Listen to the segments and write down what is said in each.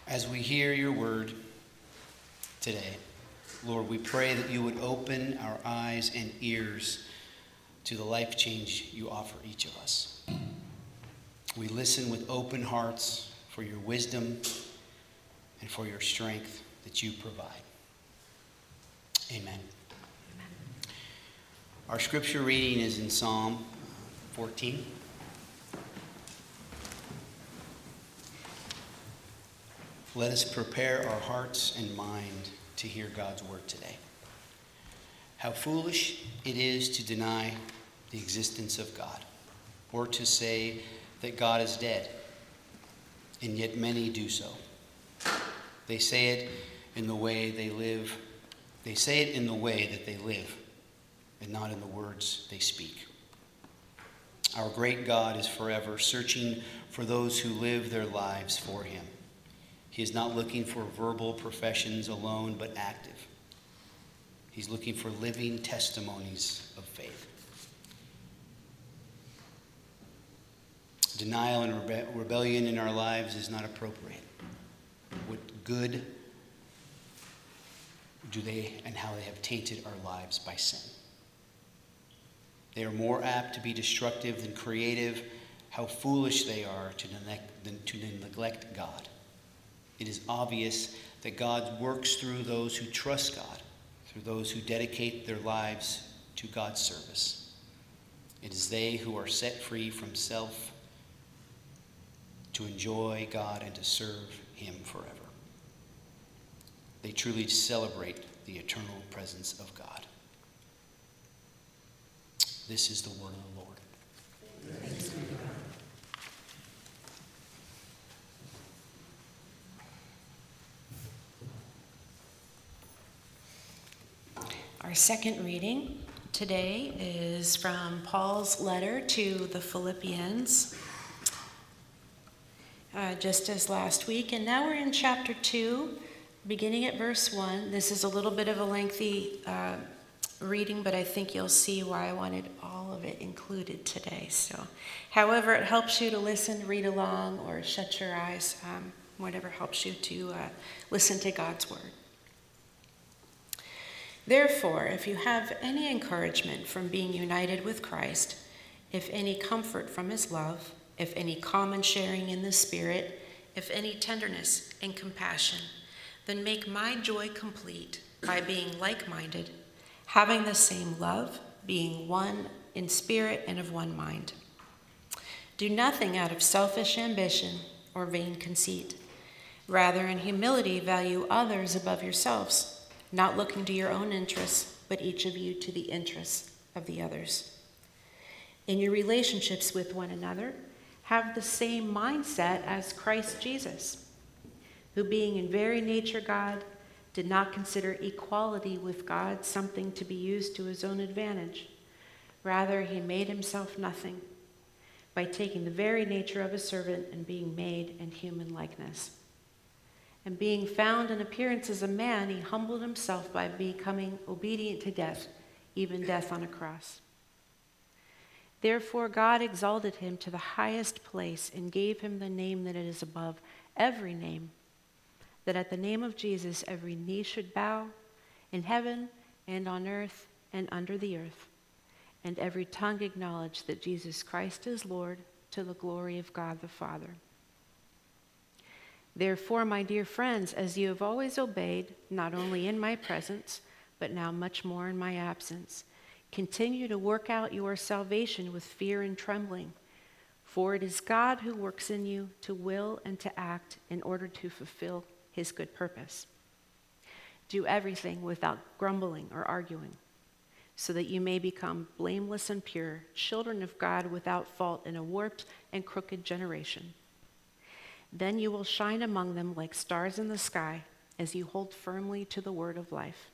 As we hear your word today, Lord, we pray that you would open our eyes and ears to the life change you offer each of us. We listen with open hearts for your wisdom and for your strength that you provide. Amen. Our scripture reading is in Psalm 14. Let us prepare our hearts and mind to hear God's word today. How foolish it is to deny the existence of God, or to say that God is dead, and yet many do so. They say it in the way they live. They say it in the way that they live, and not in the words they speak. Our great God is forever searching for those who live their lives for him. He is not looking for verbal professions alone, but active. He's looking for living testimonies of faith. Denial and rebellion in our lives is not appropriate. What good do they and how they have tainted our lives by sin? They are more apt to be destructive than creative. How foolish they are to neglect God. It is obvious that God works through those who trust God, through those who dedicate their lives to God's service. It is they who are set free from self to enjoy God and to serve him forever. They truly celebrate the eternal presence of God. This is the word of the Lord. Thanks be to God. Our second reading today is from Paul's letter to the Philippians, just as last week. And now we're in chapter 2, beginning at verse 1. This is a little bit of a lengthy reading, but I think you'll see why I wanted all of it included today. So, however it helps you to listen, read along, or shut your eyes, whatever helps you to listen to God's word. Therefore, if you have any encouragement from being united with Christ, if any comfort from his love, if any common sharing in the Spirit, if any tenderness and compassion, then make my joy complete by being like-minded, having the same love, being one in spirit and of one mind. Do nothing out of selfish ambition or vain conceit. Rather, in humility, value others above yourselves, not looking to your own interests, but each of you to the interests of the others. In your relationships with one another, have the same mindset as Christ Jesus, who being in very nature God, did not consider equality with God something to be used to his own advantage. Rather, he made himself nothing by taking the very nature of a servant and being made in human likeness. And being found in appearance as a man, he humbled himself by becoming obedient to death, even death on a cross. Therefore God exalted him to the highest place and gave him the name that is above every name, that at the name of Jesus every knee should bow, in heaven and on earth and under the earth, and every tongue acknowledge that Jesus Christ is Lord, to the glory of God the Father. Therefore, my dear friends, as you have always obeyed, not only in my presence, but now much more in my absence, continue to work out your salvation with fear and trembling. For it is God who works in you to will and to act in order to fulfill his good purpose. Do everything without grumbling or arguing, so that you may become blameless and pure, children of God without fault in a warped and crooked generation. Then you will shine among them like stars in the sky as you hold firmly to the word of life.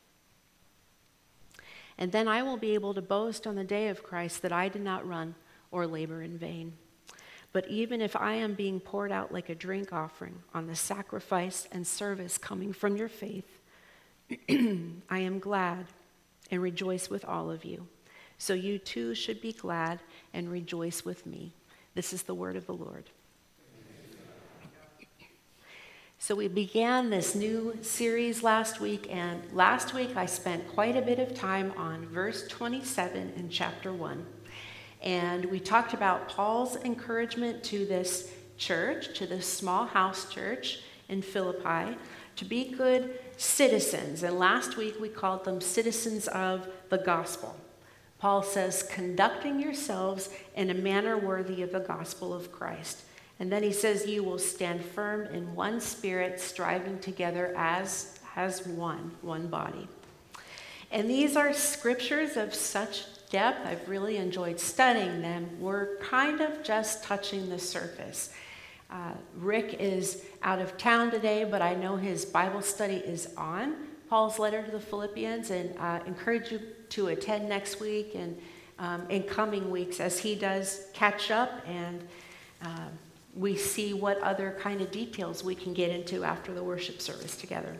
And then I will be able to boast on the day of Christ that I did not run or labor in vain. But even if I am being poured out like a drink offering on the sacrifice and service coming from your faith, I am glad and rejoice with all of you. So you too should be glad and rejoice with me. This is the word of the Lord. So we began this new series last week, and last week I spent quite a bit of time on verse 27 in chapter 1. And we talked about Paul's encouragement to this church, to this small house church in Philippi, to be good citizens. And last week we called them citizens of the gospel. Paul says, conducting yourselves in a manner worthy of the gospel of Christ. And then he says, you will stand firm in one spirit, striving together as one body. And these are scriptures of such depth. I've really enjoyed studying them. We're kind of just touching the surface. Rick is out of town today, but I know his Bible study is on Paul's letter to the Philippians, and encourage you to attend next week and in coming weeks as he does catch up, and we see what other kind of details we can get into after the worship service together.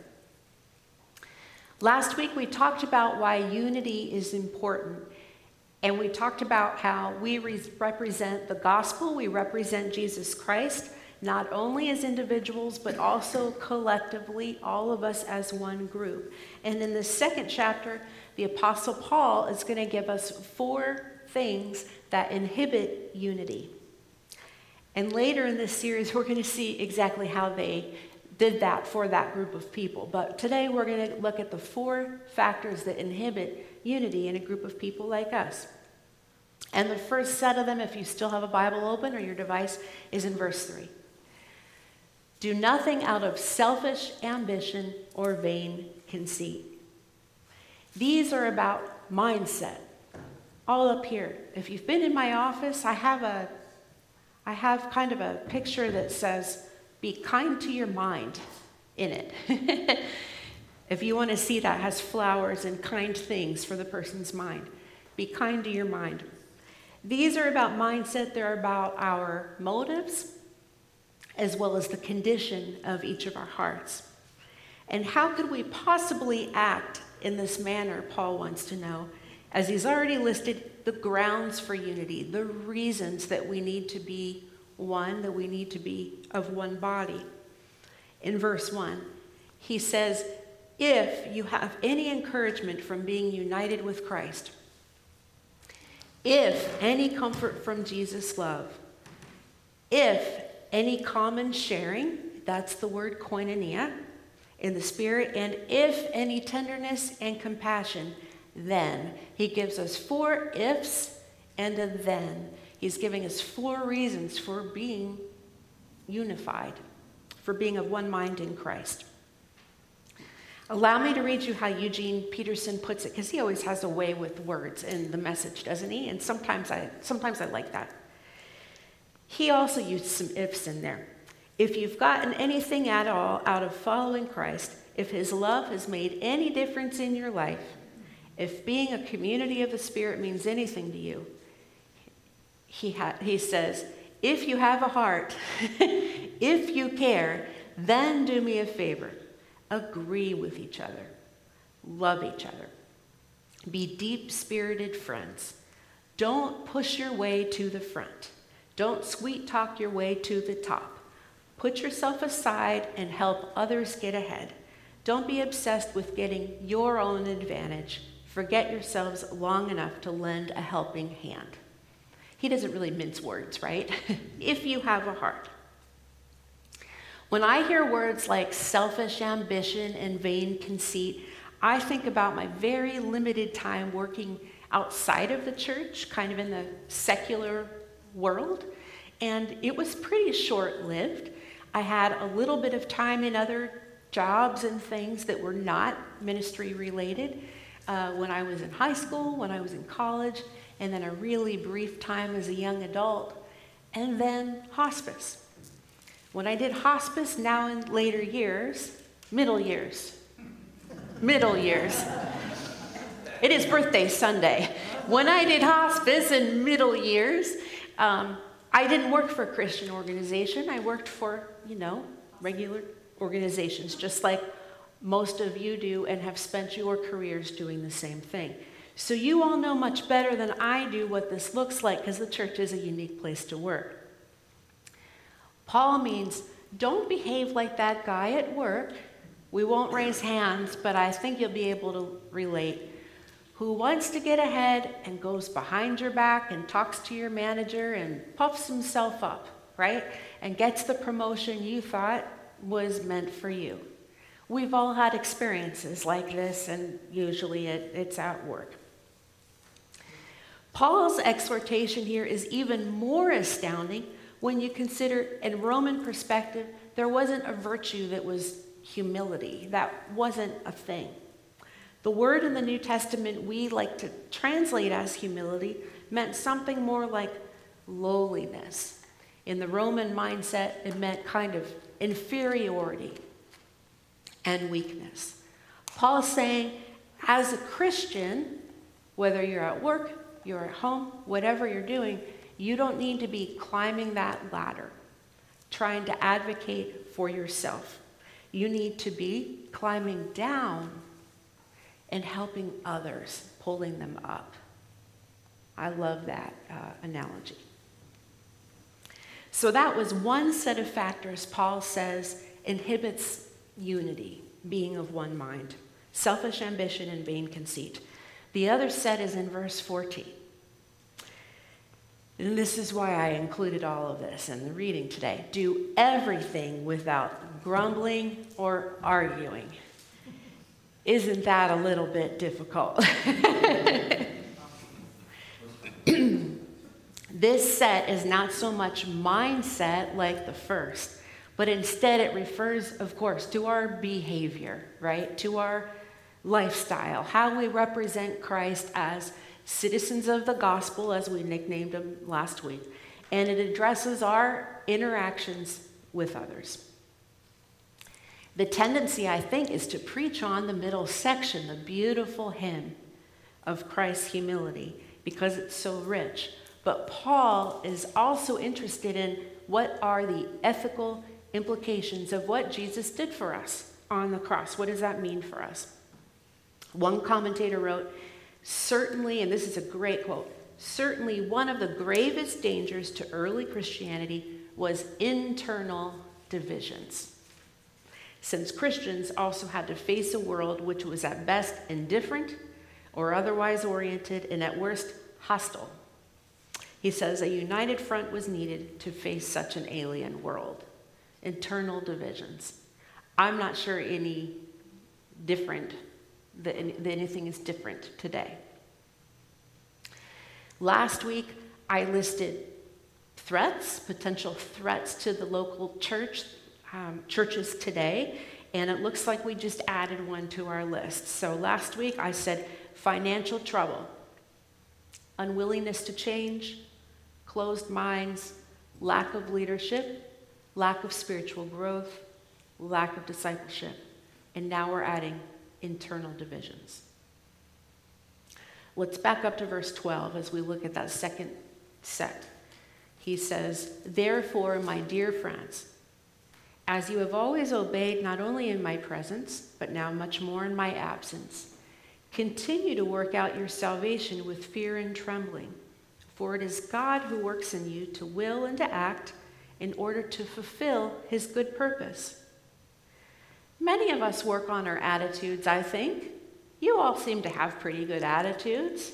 Last week we talked about why unity is important, and we talked about how we represent the gospel, we represent Jesus Christ, not only as individuals, but also collectively, all of us as one group. And in the second chapter, the Apostle Paul is going to give us 4 things that inhibit unity. And later in this series, we're going to see exactly how they did that for that group of people. But today, we're going to look at the 4 factors that inhibit unity in a group of people like us. And the first set of them, if you still have a Bible open or your device, is in verse 3. Do nothing out of selfish ambition or vain conceit. These are about mindset. All up here. If you've been in my office, I have kind of a picture that says, be kind to your mind in it. If you want to see that, it has flowers and kind things for the person's mind. Be kind to your mind. These are about mindset. They're about our motives, as well as the condition of each of our hearts. And how could we possibly act in this manner, Paul wants to know, as he's already listed the grounds for unity, the reasons that we need to be one, that we need to be of one body. In verse 1, he says, if you have any encouragement from being united with Christ, if any comfort from Jesus' love, if any common sharing, that's the word koinonia, in the Spirit, and if any tenderness and compassion, then. He gives us 4 ifs and a then. He's giving us 4 reasons for being unified, for being of one mind in Christ. Allow me to read you how Eugene Peterson puts it, because he always has a way with words in the message, doesn't he? And sometimes I like that. He also used some ifs in there. If you've gotten anything at all out of following Christ, if his love has made any difference in your life, if being a community of the Spirit means anything to you, he says, if you have a heart, if you care, then do me a favor. Agree with each other. Love each other. Be deep-spirited friends. Don't push your way to the front. Don't sweet-talk your way to the top. Put yourself aside and help others get ahead. Don't be obsessed with getting your own advantage. Forget yourselves long enough to lend a helping hand. He doesn't really mince words, right? If you have a heart. When I hear words like selfish ambition and vain conceit, I think about my very limited time working outside of the church, kind of in the secular world, and it was pretty short-lived. I had a little bit of time in other jobs and things that were not ministry related when I was in high school, when I was in college, and then a really brief time as a young adult, and then hospice. When I did hospice, now in later years, middle years. It is birthday Sunday. When I did hospice in middle years, I didn't work for a Christian organization. I worked for, regular organizations, just like most of you do and have spent your careers doing the same thing. So you all know much better than I do what this looks like, because the church is a unique place to work. Paul means don't behave like that guy at work. We won't raise hands, but I think you'll be able to relate. Who wants to get ahead and goes behind your back and talks to your manager and puffs himself up, right? And gets the promotion you thought was meant for you. We've all had experiences like this, and usually it's at work. Paul's exhortation here is even more astounding when you consider, in Roman perspective, there wasn't a virtue that was humility. That wasn't a thing. The word in the New Testament we like to translate as humility meant something more like lowliness. In the Roman mindset, it meant kind of inferiority and weakness. Paul's saying, as a Christian, whether you're at work, you're at home, whatever you're doing, you don't need to be climbing that ladder, trying to advocate for yourself. You need to be climbing down and helping others, pulling them up. I love that analogy. So that was one set of factors Paul says inhibits unity, being of one mind, selfish ambition and vain conceit. The other set is in verse 14. And this is why I included all of this in the reading today. Do everything without grumbling or arguing. Isn't that a little bit difficult? This set is not so much mindset like the first, but instead it refers, of course, to our behavior, right? To our lifestyle, how we represent Christ as citizens of the gospel, as we nicknamed him last week. And it addresses our interactions with others. The tendency, I think, is to preach on the middle section, the beautiful hymn of Christ's humility, because it's so rich. But Paul is also interested in what are the ethical implications of what Jesus did for us on the cross. What does that mean for us? One commentator wrote, certainly, and this is a great quote, certainly one of the gravest dangers to early Christianity was internal divisions. Since Christians also had to face a world which was at best indifferent or otherwise oriented and at worst hostile. He says a united front was needed to face such an alien world. Internal divisions. I'm not sure any different, that anything is different today. Last week, I listed potential threats to the local churches today, and it looks like we just added one to our list. So last week, I said financial trouble, unwillingness to change, closed minds, lack of leadership, lack of spiritual growth, lack of discipleship, and now we're adding internal divisions. Let's back up to verse 12 as we look at that second set. He says, therefore, my dear friends, as you have always obeyed not only in my presence, but now much more in my absence, continue to work out your salvation with fear and trembling. For it is God who works in you to will and to act in order to fulfill his good purpose. Many of us work on our attitudes, I think. You all seem to have pretty good attitudes.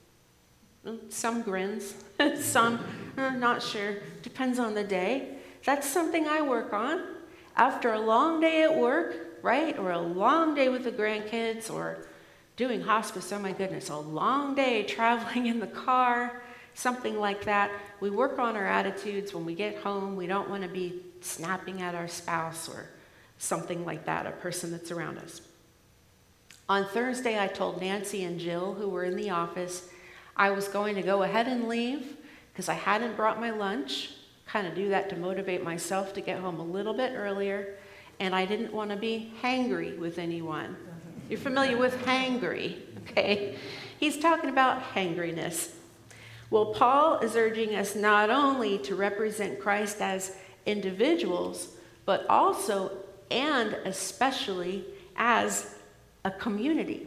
Some grins, some not sure. Depends on the day. That's something I work on. After a long day at work, right? Or a long day with the grandkids or doing hospice, oh my goodness, a long day traveling in the car, something like that. We work on our attitudes when we get home. We don't want to be snapping at our spouse or something like that, a person that's around us. On Thursday, I told Nancy and Jill, who were in the office, I was going to go ahead and leave because I hadn't brought my lunch. Kind of do that to motivate myself to get home a little bit earlier, and I didn't want to be hangry with anyone. You're familiar with hangry, okay? He's talking about hangriness. Well, Paul is urging us not only to represent Christ as individuals, but also and especially as a community.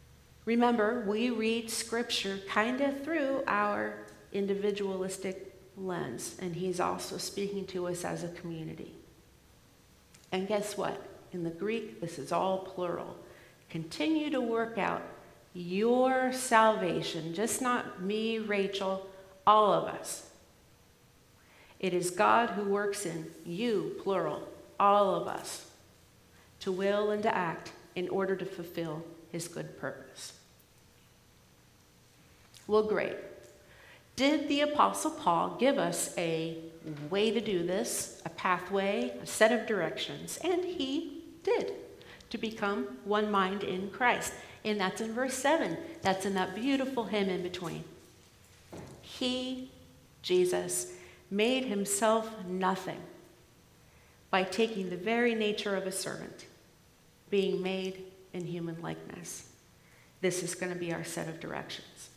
Remember, we read Scripture kind of through our individualistic lens, and he's also speaking to us as a community. And guess what? In the Greek, this is all plural. Continue to work out your salvation, just not me, Rachel, all of us. It is God who works in you, plural, all of us, to will and to act in order to fulfill his good purpose. Well, great. Did the Apostle Paul give us a way to do this, a pathway, a set of directions? And he did, to become one mind in Christ. And that's in verse 7. That's in that beautiful hymn in between. He, Jesus, made himself nothing by taking the very nature of a servant, being made in human likeness. This is going to be our set of directions.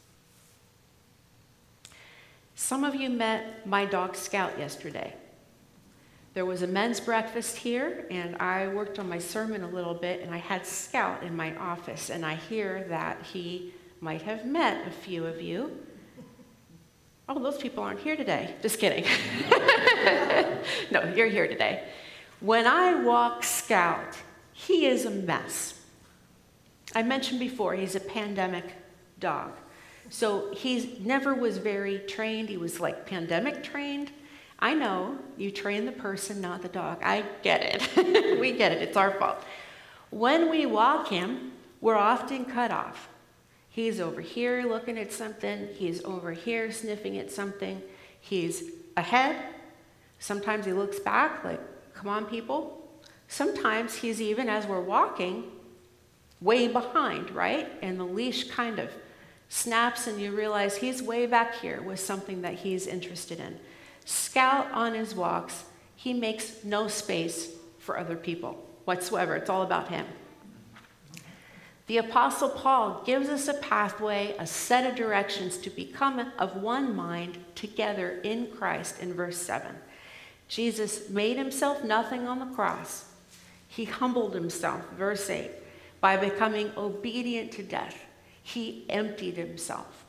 Some of you met my dog Scout yesterday. There was a men's breakfast here, and I worked on my sermon a little bit, and I had Scout in my office, and I hear that he might have met a few of you. Oh, those people aren't here today. Just kidding. No, you're here today. When I walk Scout, he is a mess. I mentioned before, he's a pandemic dog. So he never was very trained. He was like pandemic trained. I know you train the person, not the dog. I get it. We get it. It's our fault. When we walk him, we're often cut off. He's over here looking at something. He's over here sniffing at something. He's ahead. Sometimes he looks back like, come on, people. Sometimes he's even, as we're walking, way behind, right? And the leash kind of snaps and you realize he's way back here with something that he's interested in. Scout on his walks, he makes no space for other people whatsoever. It's all about him. The Apostle Paul gives us a pathway, a set of directions to become of one mind together in Christ in verse 7. Jesus made himself nothing on the cross. He humbled himself, verse 8, by becoming obedient to death. He emptied himself.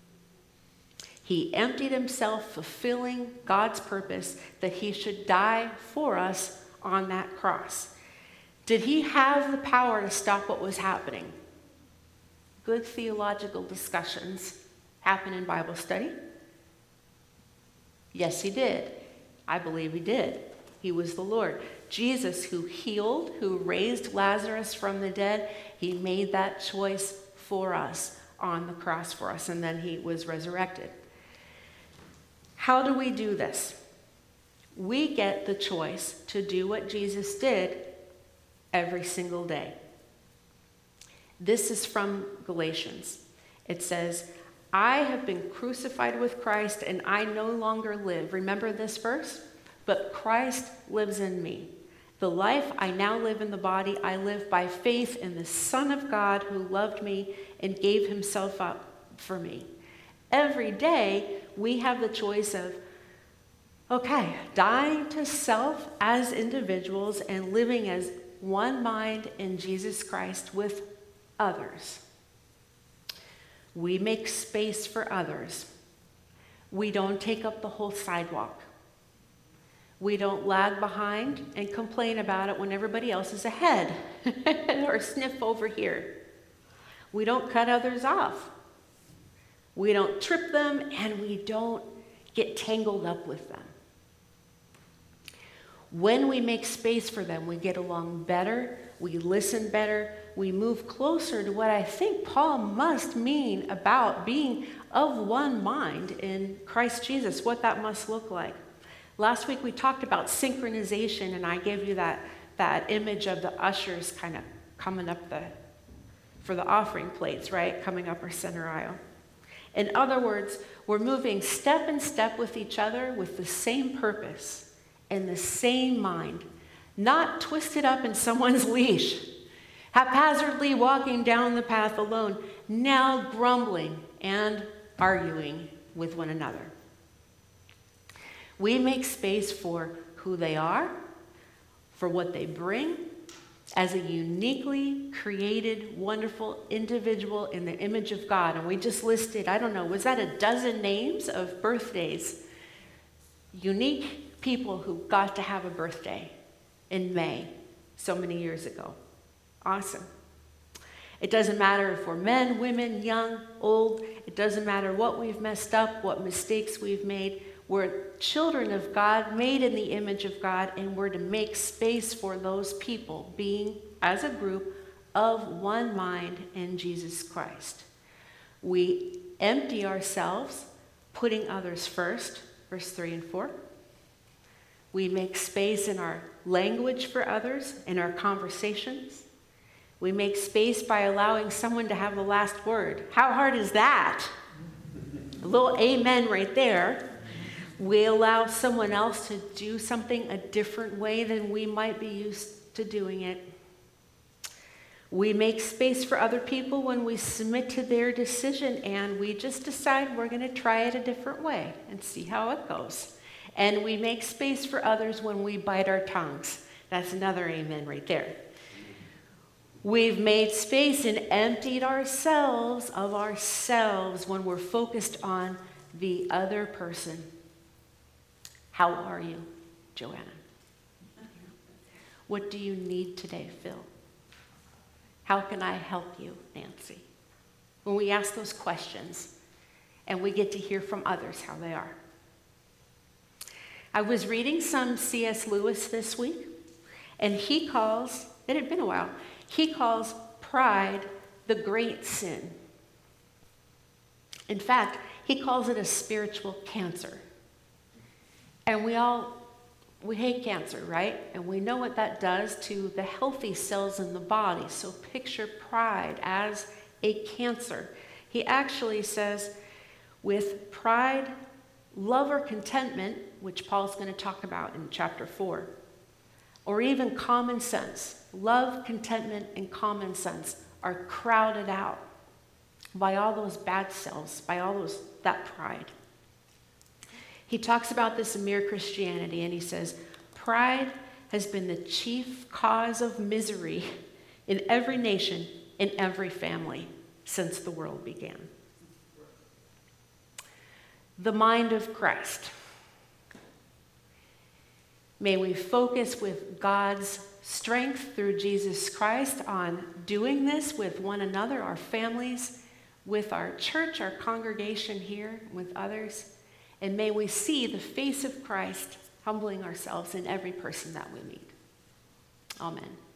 He emptied himself, fulfilling God's purpose that he should die for us on that cross. Did he have the power to stop what was happening? Good theological discussions happen in Bible study. Yes, he did. I believe he did. He was the Lord. Jesus, who healed, who raised Lazarus from the dead, he made that choice for us on the cross for us, and then he was resurrected. How do we do this? We get the choice to do what Jesus did every single day. This is from Galatians. It says, I have been crucified with Christ and I no longer live. Remember this verse? But Christ lives in me. The life I now live in the body, I live by faith in the Son of God who loved me and gave himself up for me. Every day we have the choice of, okay, dying to self as individuals and living as one mind in Jesus Christ with others. We make space for others. We don't take up the whole sidewalk. We don't lag behind and complain about it when everybody else is ahead or sniff over here. We don't cut others off. We don't trip them and we don't get tangled up with them. When we make space for them, we get along better, we listen better, we move closer to what I think Paul must mean about being of one mind in Christ Jesus, what that must look like. Last week we talked about synchronization, and I gave you that image of the ushers kind of coming up for the offering plates, right? Coming up our center aisle. In other words, we're moving step in step with each other with the same purpose and the same mind, not twisted up in someone's leash, haphazardly walking down the path alone, now grumbling and arguing with one another. We make space for who they are, for what they bring, as a uniquely created, wonderful individual in the image of God. And we just listed, I don't know, was that a dozen names of birthdays unique people who got to have a birthday in May so many years ago. Awesome. It doesn't matter if we're men, women, young, old. It doesn't matter what we've messed up, what mistakes we've made. We're children of God, made in the image of God, and we're to make space for those people, being, as a group, of one mind in Jesus Christ. We empty ourselves, putting others first, verse 3 and 4. We make space in our language for others, in our conversations. We make space by allowing someone to have the last word. How hard is that? A little amen right there. We allow someone else to do something a different way than we might be used to doing it. We make space for other people when we submit to their decision, and we just decide we're going to try it a different way and see how it goes. And we make space for others when we bite our tongues. That's another amen right there. We've made space and emptied ourselves of ourselves when we're focused on the other person. How are you, Joanna? What do you need today, Phil? How can I help you, Nancy? When we ask those questions and we get to hear from others how they are. I was reading some C.S. Lewis this week, and it had been a while, he calls pride the great sin. In fact, he calls it a spiritual cancer. And we hate cancer, right? And we know what that does to the healthy cells in the body. So picture pride as a cancer. He actually says, with pride, love or contentment, which Paul's going to talk about in chapter 4, or even common sense, love, contentment, and common sense are crowded out by all those bad cells, by that pride. He talks about this in Mere Christianity, and he says, pride has been the chief cause of misery in every nation, in every family, since the world began. The mind of Christ. May we focus with God's strength through Jesus Christ on doing this with one another, our families, with our church, our congregation here, with others. And may we see the face of Christ humbling ourselves in every person that we meet. Amen.